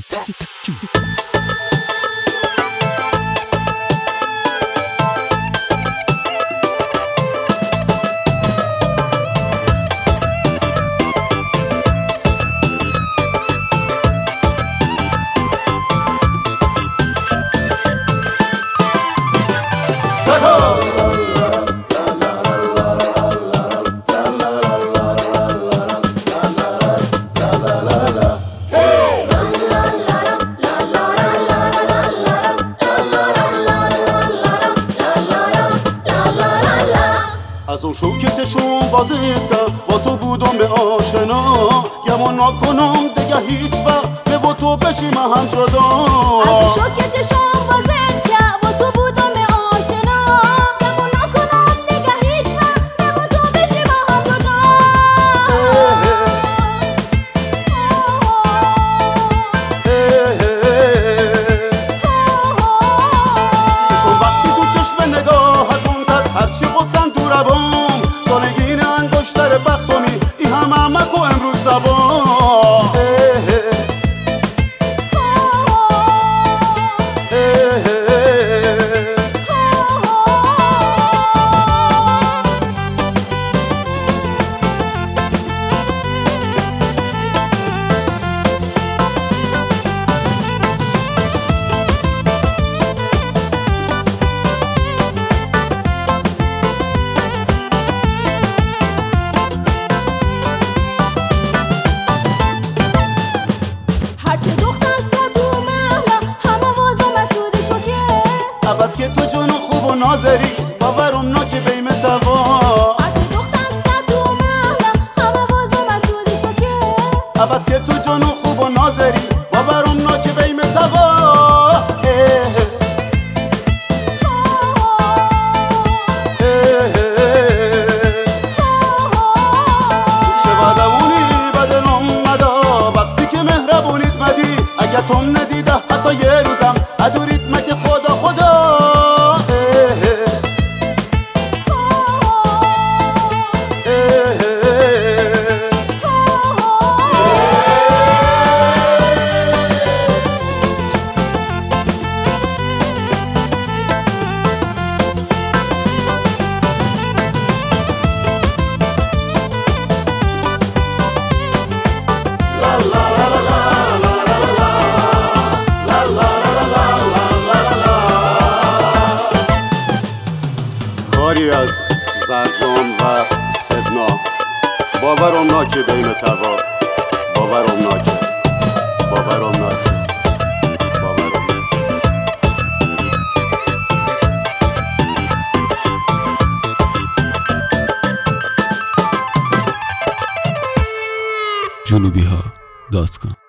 از اون شو که چشم بازیدم با تو بودم به آشنا گمان نکنم دیگه هیچ وقت به با تو بشیم هم جدا. از اون شو که چشم بازیدم با تو بودم به آشنا گمان نکنم دیگه هیچ وقت به با تو بشیم هم جدا. چشم وقتی تو چشم نگاهتون تز هرچی غصن تو روان سالگین انگشتر بختمی ای همه کو امروز زبان. عباس که تو جون خوب و نازری باورم نا که بیم توا. عباس که تو جون خوب و نازری باورم نا که بیم توا. چه بدونی بدنم مدا وقتی که مهربونیت مدی اگه تم ندیده حتی یه روزم ادوریت مگه خدا خدا. کاری از زرجام و سدنا باورم ناکه بیم توا. باورم ناکه باورم ناکه باورم ناکه. جنوبیها.com